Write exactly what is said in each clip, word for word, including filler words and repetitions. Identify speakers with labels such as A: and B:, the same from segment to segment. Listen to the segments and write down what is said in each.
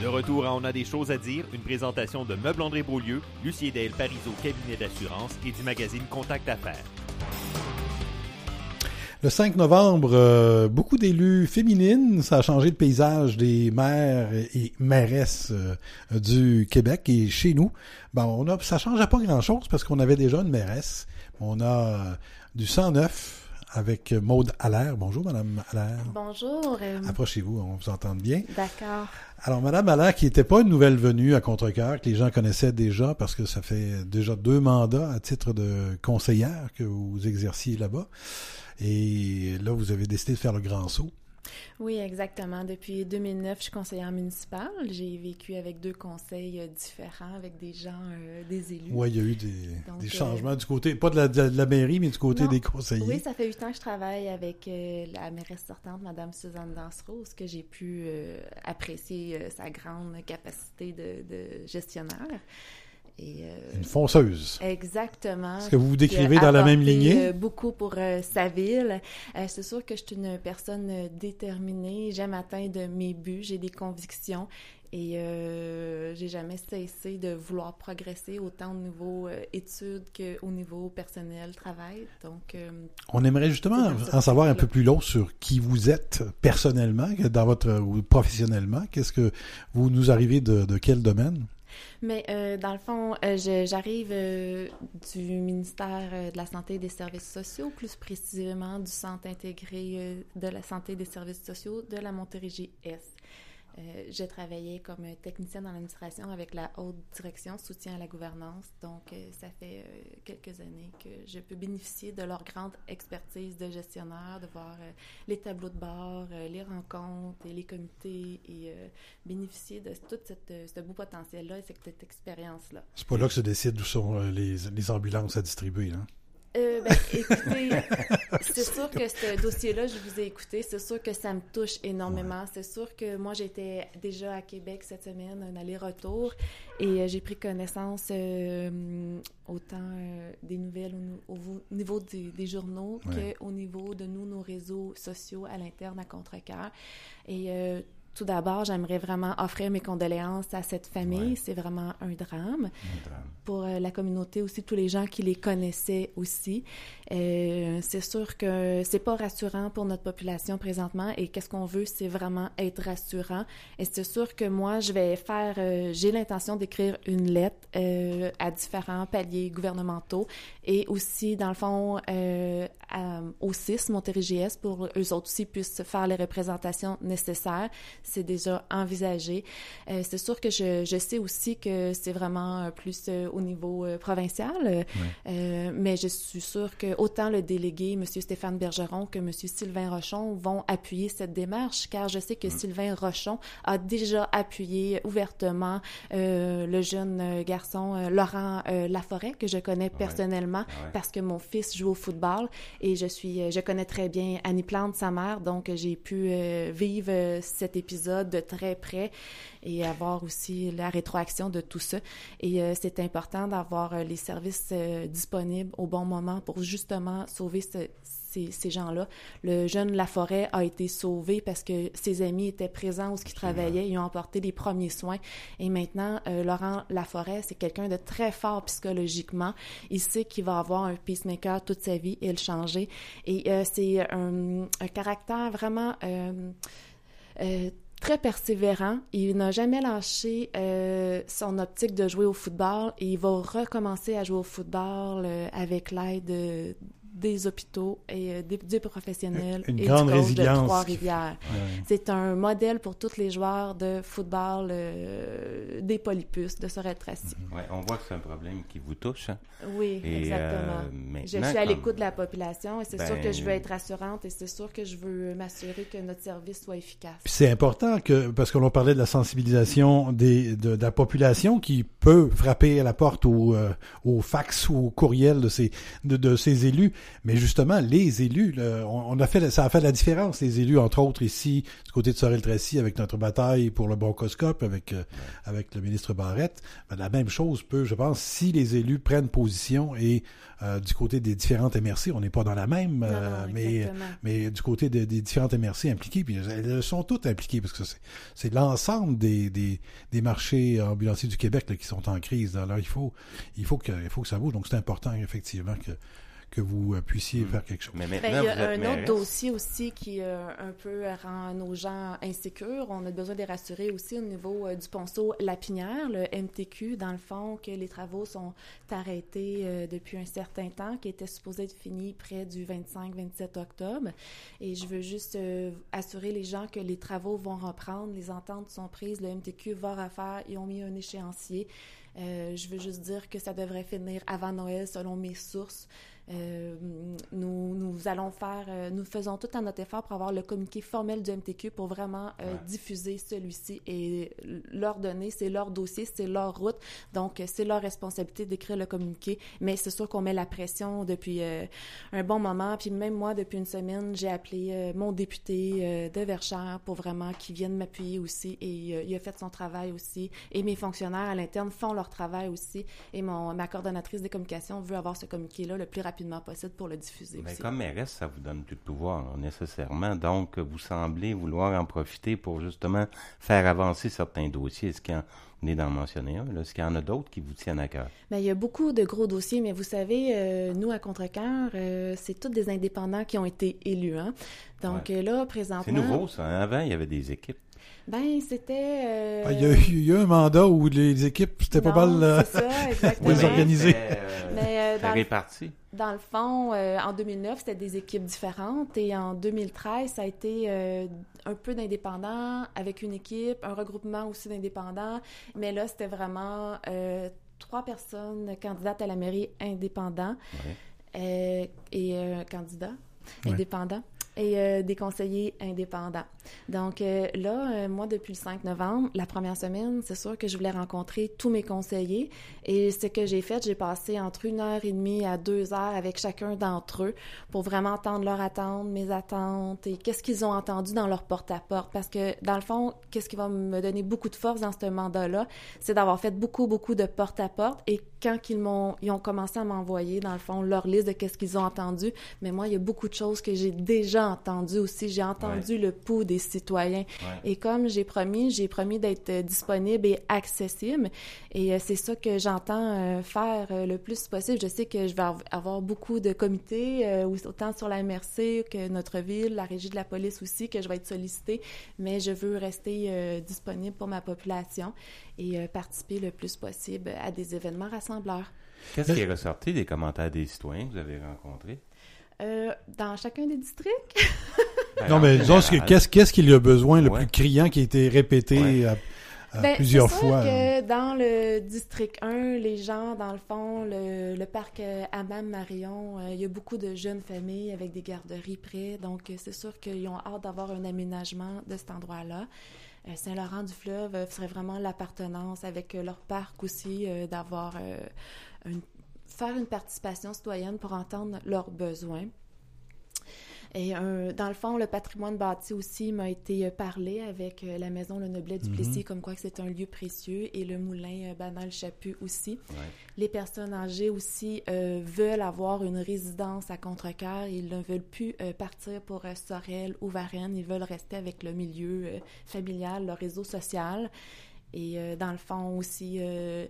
A: De retour à On a des choses à dire, une présentation de Meubles André Beaulieu, Lucie et Dale Parizeau, cabinet d'assurance et du magazine Contact Affaires.
B: Le cinq novembre, euh, beaucoup d'élus féminines, ça a changé le paysage des maires et mairesses euh, du Québec. Et chez nous, ben on a, ça changeait pas grand-chose parce qu'on avait déjà une mairesse. On a euh, du cent neuf avec Maude Allaire. Bonjour, Madame Allaire.
C: Bonjour. Euh...
B: Approchez-vous, on vous entend bien.
C: D'accord.
B: Alors, Madame Allaire, qui n'était pas une nouvelle venue à Contrecœur, que les gens connaissaient déjà parce que ça fait déjà deux mandats à titre de conseillère que vous exerciez là-bas. Et là, vous avez décidé de faire le grand saut.
C: Oui, exactement. Depuis deux mille neuf, je suis conseillère municipale. J'ai vécu avec deux conseils euh, différents, avec des gens, euh, des élus.
B: Oui, il y a eu des,
C: Donc,
B: des changements
C: euh,
B: du côté, pas de la, de la mairie, mais du côté
C: non,
B: des conseillers.
C: Oui, ça fait huit ans que je travaille avec euh, la mairesse sortante, Mme Suzanne Dansereau, ce que j'ai pu euh, apprécier euh, sa grande capacité de, de gestionnaire. Et, euh,
B: une fonceuse.
C: Exactement.
B: Est-ce que vous vous décrivez dans la même lignée?
C: Euh, beaucoup pour euh, sa ville. Euh, c'est sûr que je suis une personne euh, déterminée. J'aime atteindre mes buts. J'ai des convictions. Et euh, j'ai jamais cessé de vouloir progresser autant au niveau euh, études qu'au niveau personnel, travail. Donc, euh,
B: on aimerait justement en savoir un peu plus long sur qui vous êtes personnellement, dans votre ou professionnellement. Qu'est-ce que vous nous arrivez de, de quel domaine?
C: Mais euh, dans le fond, euh, je, j'arrive euh, du ministère euh, de la Santé et des Services sociaux, plus précisément du Centre intégré euh, de la santé et des services sociaux de la Montérégie-Est. Euh, j'ai travaillé comme technicienne dans l'administration avec la haute direction soutien à la gouvernance. Donc, euh, ça fait euh, quelques années que je peux bénéficier de leur grande expertise de gestionnaire, de voir euh, les tableaux de bord, euh, les rencontres et les comités et euh, bénéficier de tout cette, ce beau potentiel-là et cette expérience-là.
B: C'est pas là que se décide où sont les, les ambulances à distribuer, hein?
C: Euh, ben, écoutez, c'est sûr que ce dossier-là, je vous ai écouté, c'est sûr que ça me touche énormément. Ouais. C'est sûr que moi, j'étais déjà à Québec cette semaine, un aller-retour, et euh, j'ai pris connaissance euh, autant euh, des nouvelles au, au niveau des, des journaux ouais. qu'au niveau de nous, nos réseaux sociaux à l'interne à Contrecœur. Et euh, tout d'abord, j'aimerais vraiment offrir mes condoléances à cette famille. Ouais. C'est vraiment un drame. Un drame. Pour euh, la communauté aussi, tous les gens qui les connaissaient aussi. Euh, c'est sûr que c'est pas rassurant pour notre population présentement et qu'est-ce qu'on veut, c'est vraiment être rassurant. Et c'est sûr que moi, je vais faire, euh, j'ai l'intention d'écrire une lettre euh, à différents paliers gouvernementaux et aussi, dans le fond, euh, à, au C I S, Montérégie-Est, pour eux autres aussi puissent faire les représentations nécessaires. C'est déjà envisagé. Euh, c'est sûr que je, je sais aussi que c'est vraiment plus euh, au niveau euh, provincial, euh, oui. euh, mais je suis sûre que autant le délégué, M. Stéphane Bergeron, que M. Sylvain Rochon vont appuyer cette démarche, car je sais que mm. Sylvain Rochon a déjà appuyé ouvertement euh, le jeune garçon euh, Laurent euh, Laforêt, que je connais personnellement, ah ouais. parce que mon fils joue au football et je suis, je connais très bien Annie Plante, sa mère, donc j'ai pu euh, vivre euh, cet épisode de très près et avoir aussi la rétroaction de tout ça. Et euh, c'est important d'avoir euh, les services euh, disponibles au bon moment pour justement sauver ce, ces, ces gens-là. Le jeune Laforêt a été sauvé parce que ses amis étaient présents où ils travaillaient, ils ont apporté les premiers soins. Et maintenant, euh, Laurent Laforêt, c'est quelqu'un de très fort psychologiquement. Il sait qu'il va avoir un pacemaker toute sa vie et le changer. Et euh, c'est un, un caractère vraiment... Euh, euh, très persévérant. Il n'a jamais lâché euh, son optique de jouer au football et il va recommencer à jouer au football euh, avec l'aide de, des hôpitaux et euh, des, des professionnels
B: Une
C: et
B: grande
C: du coach
B: résilience.
C: de Trois-Rivières.
B: Ouais.
C: C'est un modèle pour tous les joueurs de football euh, des polypus, de Sorel-Tracy.
D: Mm-hmm. Ouais, on voit que c'est un problème qui vous touche. Hein?
C: Oui,
D: et
C: exactement.
D: Euh,
C: je suis à
D: comme...
C: l'écoute de la population et c'est
D: ben...
C: sûr que je veux être rassurante et c'est sûr que je veux m'assurer que notre service soit efficace.
B: Puis c'est important que, parce que l'on parlait de la sensibilisation des, de, de la population qui peut frapper à la porte au, euh, au fax ou au courriel de ces, de, de ces élus, Mais justement, les élus, là, on, on a fait, ça a fait la différence, les élus, entre autres ici, du côté de Sorel-Tracy, avec notre bataille pour le bronchoscope, avec, euh, avec le ministre Barrette. Ben, la même chose peut, je pense, si les élus prennent position et euh, du côté des différentes M R C, on n'est pas dans la même, euh,
C: non,
B: mais, mais du côté de, des différentes M R C impliquées, puis elles sont toutes impliquées, parce que c'est, c'est l'ensemble des, des, des marchés ambulanciers du Québec là, qui sont en crise. Alors, il faut, il faut que, il faut que ça bouge. Donc, c'est important, effectivement, que que vous euh, puissiez mmh. faire quelque chose.
D: Mais maintenant,
C: ben, il y a
D: vous êtes
C: un
D: mairesse.
C: autre dossier aussi qui euh, un peu rend nos gens insécures. On a besoin de les rassurer aussi au niveau euh, du ponceau Lapinière, le M T Q, dans le fond, que les travaux sont arrêtés euh, depuis un certain temps, qui étaient supposés être finis près du vingt-cinq vingt-sept octobre. Et je veux juste euh, assurer les gens que les travaux vont reprendre, les ententes sont prises, le M T Q va refaire, ils ont mis un échéancier. Euh, je veux juste dire que ça devrait finir avant Noël, selon mes sources. Euh, nous, nous allons faire, euh, nous faisons tout à notre effort pour avoir le communiqué formel du M T Q pour vraiment euh, ouais. diffuser celui-ci et leur donner, c'est leur dossier, c'est leur route, donc c'est leur responsabilité d'écrire le communiqué, mais c'est sûr qu'on met la pression depuis euh, un bon moment, puis même moi, depuis une semaine, j'ai appelé euh, mon député euh, de Verchères pour vraiment qu'il vienne m'appuyer aussi, et euh, il a fait son travail aussi, et mes fonctionnaires à l'interne font leur travail aussi, et mon, ma coordonnatrice des communications veut avoir ce communiqué-là le plus rapidement possible pour le diffuser
D: Mais
C: aussi.
D: comme mairesse, ça vous donne plus de pouvoir, là, nécessairement. Donc, vous semblez vouloir en profiter pour justement faire avancer certains dossiers. Est-ce qu'il y en on est d'en mentionner un, là? Est-ce qu'il y en a d'autres qui vous tiennent à cœur?
C: Bien, il y a beaucoup de gros dossiers, mais vous savez, euh, nous, à Contrecœur, euh, c'est tous des indépendants qui ont été élus. Hein? Donc ouais. là, présentement...
D: C'est nouveau, ça. Hein? Avant, il y avait des équipes.
C: Ben, c'était... Euh...
B: Ah, il, y a, il y a un mandat où les équipes, c'était
C: non,
B: pas mal euh,
C: c'est ça, exactement.
B: les organiser.
D: Euh,
C: Mais, euh, dans,
D: réparti.
C: Dans le fond, euh, en deux mille neuf, c'était des équipes différentes. Et en deux mille treize, ça a été euh, un peu d'indépendants avec une équipe, un regroupement aussi d'indépendants. Mais là, c'était vraiment euh, trois personnes candidates à la mairie indépendants ouais. euh, et euh, candidats ouais. indépendants. Et euh, des conseillers indépendants. Donc euh, là, euh, moi, depuis le cinq novembre, la première semaine, c'est sûr que je voulais rencontrer tous mes conseillers. Et ce que j'ai fait, j'ai passé entre une heure et demie à deux heures avec chacun d'entre eux pour vraiment entendre leurs attentes, mes attentes et qu'est-ce qu'ils ont entendu dans leur porte-à-porte. Parce que, dans le fond, qu'est-ce qui va me donner beaucoup de force dans ce mandat-là, c'est d'avoir fait beaucoup, beaucoup de porte-à-porte. Et quand ils m'ont, ils ont commencé à m'envoyer, dans le fond, leur liste de qu'est-ce qu'ils ont entendu, mais moi, il y a beaucoup de choses que j'ai déjà entendu aussi. J'ai entendu ouais. le pouls des citoyens. Ouais. Et comme j'ai promis, j'ai promis d'être disponible et accessible. Et euh, c'est ça que j'entends euh, faire euh, le plus possible. Je sais que je vais avoir beaucoup de comités, euh, autant sur la M R C que notre ville, la régie de la police aussi, que je vais être sollicitée. Mais je veux rester euh, disponible pour ma population et euh, participer le plus possible à des événements rassembleurs.
D: Qu'est-ce qui est ressorti des commentaires des citoyens que vous avez rencontrés?
C: Euh, dans chacun des districts?
B: Ben, non, mais disons, qu'est-ce, qu'est-ce qu'il y a besoin le ouais. plus criant qui a été répété ouais. à, à
C: ben,
B: plusieurs
C: c'est
B: fois?
C: C'est que dans le district un, les gens, dans le fond, le, le parc euh, Hammam-Marion, euh, il y a beaucoup de jeunes familles avec des garderies près. Donc, euh, c'est sûr qu'ils ont hâte d'avoir un aménagement de cet endroit-là. Euh, Saint-Laurent-du-Fleuve euh, serait vraiment l'appartenance avec euh, leur parc aussi, euh, d'avoir euh, une faire une participation citoyenne pour entendre leurs besoins. Et euh, dans le fond, le patrimoine bâti aussi m'a été parlé avec euh, la maison Le Noblet du Plessis, mm-hmm. comme quoi que c'est un lieu précieux, et le moulin euh, Banal-Chaput aussi. Ouais. Les personnes âgées aussi euh, veulent avoir une résidence à Contrecœur. Ils ne veulent plus euh, partir pour euh, Sorel ou Varennes. Ils veulent rester avec le milieu euh, familial, le réseau social. Et euh, dans le fond aussi... Euh,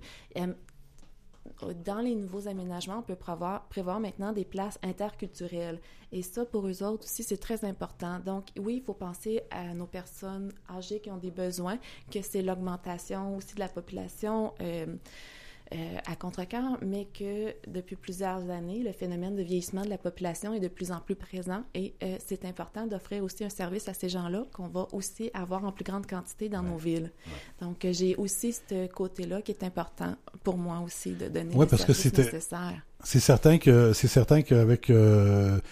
C: dans les nouveaux aménagements, on peut prévoir, prévoir maintenant des places interculturelles. Et ça, pour eux autres aussi, c'est très important. Donc, oui, il faut penser à nos personnes âgées qui ont des besoins, que c'est l'augmentation aussi de la population euh, euh, à Contrecœur, mais que depuis plusieurs années, le phénomène de vieillissement de la population est de plus en plus présent et euh, c'est important d'offrir aussi un service à ces gens-là qu'on va aussi avoir en plus grande quantité dans ouais. nos villes. Ouais. Donc, euh, j'ai aussi ce côté-là qui est important pour moi aussi de donner
B: ouais,
C: les
B: parce
C: services
B: que c'était,
C: nécessaires.
B: C'est certain que c'est certain qu'avec euh,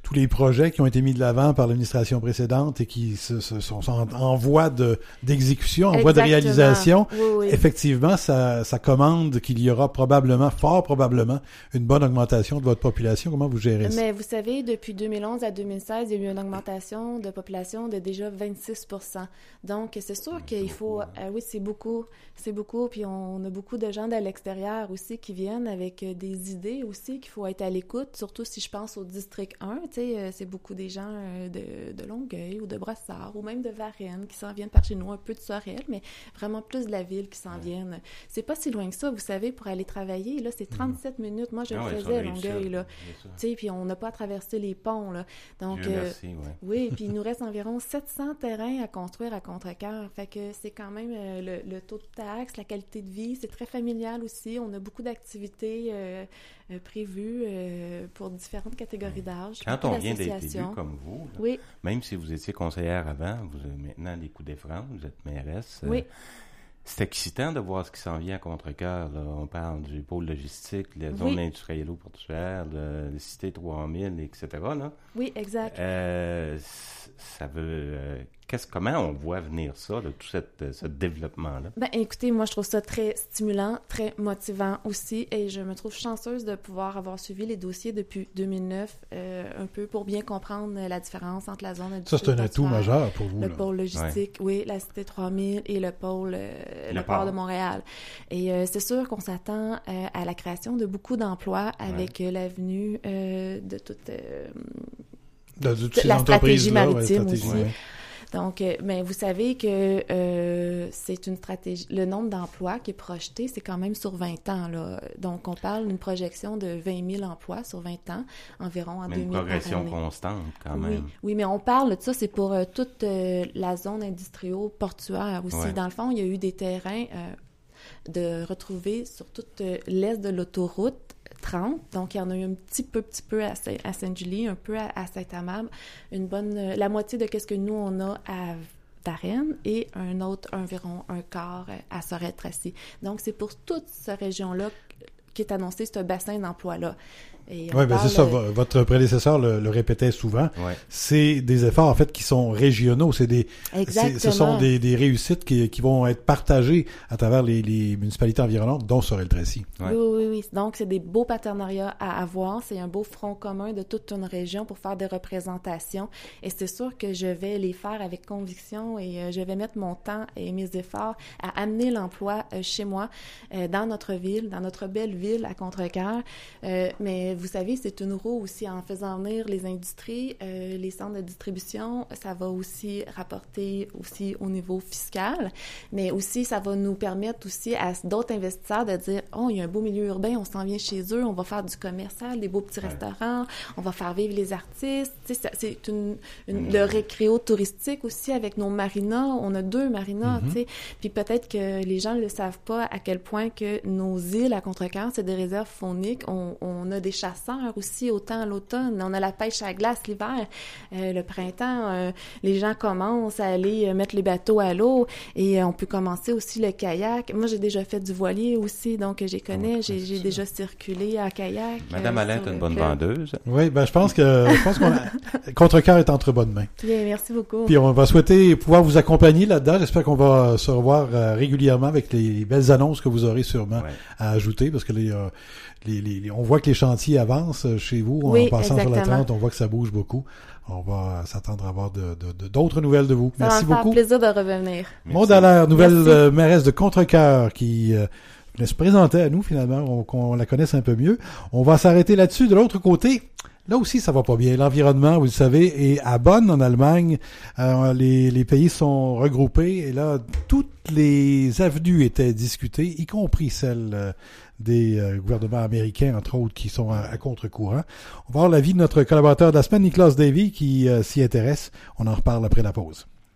B: tous les projets qui ont été mis de l'avant par l'administration précédente et qui se, se, sont en, en voie de, d'exécution, en
C: Exactement.
B: voie de réalisation,
C: oui, oui.
B: effectivement, ça, ça commande qu'il y aura probablement, fort probablement, une bonne augmentation de votre population. Comment vous gérez ça?
C: Mais vous savez, depuis deux mille onze à deux mille seize, il y a eu une augmentation de population de déjà vingt-six pour cent. Donc, c'est sûr
D: c'est
C: qu'il faut...
D: beaucoup, hein.
C: Euh, oui, c'est beaucoup. C'est beaucoup. Puis, on a beaucoup de gens de l'extérieur aussi qui viennent avec euh, des idées aussi qu'il faut être à l'écoute, surtout si je pense au district un. Tu sais, euh, c'est beaucoup des gens euh, de, de Longueuil ou de Brossard ou même de Varennes qui s'en viennent par chez nous, un peu de Sorel, mais vraiment plus de la ville qui s'en
D: Ouais.
C: viennent. C'est pas si loin que ça, vous savez, pour aller travailler. Là, c'est trente-sept minutes. Moi, je
D: Ah
C: le
D: ouais,
C: faisais
D: sur
C: à
D: la rive
C: Longueuil,
D: sud,
C: là.
D: bien sûr.
C: Tu sais, puis on n'a pas à traverser les ponts, là. Donc,
D: Dieu
C: euh,
D: merci, ouais.
C: oui, puis il nous reste environ sept cents terrains à construire à Contrecœur. Fait que c'est quand même euh, le, le taux de taxe, la qualité de vie, c'est très familial aussi. On a beaucoup d'activités euh, euh, prévues euh, pour différentes catégories d'âge.
D: Quand
C: beaucoup
D: on vient d'être
C: d'associations.
D: élu comme vous, là,
C: Oui,
D: même si vous étiez conseillère avant, vous avez maintenant des coups d'effrance, vous êtes mairesse. euh,
C: oui.
D: C'est excitant de voir ce qui s'en vient à Contrecœur. Là. On parle du pôle logistique, la zone
C: Oui.
D: industriello-portuaire, le, le Cité trois mille, et cetera. Là.
C: Oui, exact.
D: Euh, c- ça veut... euh, qu'est-ce, comment on voit venir ça, là, tout cette, ce développement-là?
C: Ben, écoutez, moi, je trouve ça très stimulant, très motivant aussi, et je me trouve chanceuse de pouvoir avoir suivi les dossiers depuis deux mille neuf, euh, un peu pour bien comprendre la différence entre la zone
B: Ça,
C: industrielle.
B: c'est un atout
C: portuaire,
B: majeur pour vous.
C: Le
B: là.
C: pôle logistique, oui, la Cité trois mille et le pôle, euh,
D: Le
C: le port
D: port.
C: de Montréal. Et euh, c'est sûr qu'on s'attend euh, à la création de beaucoup d'emplois avec euh, l'avenue euh, de toute euh,
B: De, de toutes ces
C: la stratégie
B: entreprises-là, ouais,
C: maritime
B: stratégie,
C: aussi.
B: ouais.
C: Donc, euh, mais vous savez que euh, c'est une stratégie. Le nombre d'emplois qui est projeté, c'est quand même sur vingt ans, là. Donc, on parle d'une projection de vingt mille emplois sur vingt ans, environ en
D: Mais
C: deux
D: une
C: mille
D: progression
C: par année.
D: constante, quand
C: Oui,
D: même.
C: oui, mais on parle de ça, c'est pour euh, toute euh, la zone industrielle-portuaire aussi.
D: Ouais.
C: Dans le fond, il y a eu des terrains euh, de retrouver sur toute euh, l'est de l'autoroute trente. Donc, il y en a eu un petit peu, petit peu à, Saint- à Sainte-Julie, un peu à, à Saint-Amable, une bonne, euh, la moitié de ce que nous, on a à Varennes et un autre, environ un quart euh, à Sorel-Tracy. Donc, c'est pour toute cette région-là qui est annoncé ce bassin d'emploi-là. Et on
B: Oui, ben
C: parle,
B: c'est ça.
C: euh,
B: vo- Votre prédécesseur le, le répétait souvent.
D: Ouais.
B: C'est des efforts, en fait, qui sont régionaux. C'est des, c'est-
C: Exactement.
B: ce sont des, des réussites qui, qui vont être partagées à travers les, les municipalités environnantes, dont Sorel-Tracy.
D: Ouais.
C: Oui, oui, oui. Donc, c'est des beaux partenariats à avoir. C'est un beau front commun de toute une région pour faire des représentations. Et c'est sûr que je vais les faire avec conviction et euh, je vais mettre mon temps et mes efforts à amener l'emploi euh, chez moi, euh, dans notre ville, dans notre belle ville à Contrecœur. Euh, mais vous savez, c'est une roue aussi en faisant venir les industries, euh, les centres de distribution. Ça va aussi rapporter aussi au niveau fiscal, mais aussi ça va nous permettre aussi à d'autres investisseurs de dire « Oh, il y a un beau milieu urbain, on s'en vient chez eux, on va faire du commercial, des beaux petits
D: Ouais.
C: restaurants, on va faire vivre les artistes. » Tu sais, ça- c'est une, une-
D: Mm.
C: le récréo touristique aussi avec nos marinas. On a deux marinas,
B: Mhm.
C: tu sais. Puis peut-être que les gens ne le savent pas à quel point que nos îles à Contrecœur, c'est des réserves fauniques. On, on a des chasseurs aussi, autant à l'automne. On a la pêche à glace l'hiver. Euh, le printemps, euh, les gens commencent à aller euh, mettre les bateaux à l'eau et euh, on peut commencer aussi le kayak. Moi, j'ai déjà fait du voilier aussi, donc euh, j'y connais.
B: Ouais,
C: J'ai,
B: c'est
C: j'ai
B: ça.
C: déjà circulé en kayak.
D: Madame
C: euh,
D: Alain
C: sur
D: est une
C: le
D: bonne
C: fleuve.
D: vendeuse.
B: Oui, ben je pense que je pense qu'on a, Contrecœur est entre bonnes mains.
C: Bien, merci beaucoup.
B: Puis on va souhaiter pouvoir vous accompagner là-dedans. J'espère qu'on va se revoir euh, régulièrement avec les belles annonces que vous aurez sûrement
D: Ouais.
B: à ajouter, parce que les, euh, les, les, les- on voit que les chantiers avancent euh, chez vous.
C: Oui,
B: en passant sur la
C: exactement.
B: trente, on voit que ça bouge beaucoup. On va s'attendre à avoir de, de, de- d'autres nouvelles de vous.
C: Ça
B: Merci
C: va me
B: beaucoup.
C: faire plaisir de revenir.
B: Maud Allaire, nouvelle
C: Merci.
B: euh, mairesse de Contrecœur, qui euh, venait se présenter à nous finalement, on- qu'on la connaisse un peu mieux. On va s'arrêter là-dessus. De l'autre côté, là aussi, ça va pas bien. L'environnement, vous le savez, est à Bonn, en Allemagne. Euh, les, les pays sont regroupés et là, toutes les avenues étaient discutées, y compris celles euh, des euh, gouvernements américains, entre autres, qui sont à, à contre-courant. On va voir l'avis de notre collaborateur de la semaine, Nicolas Davy, qui euh, s'y intéresse. On en reparle après la pause.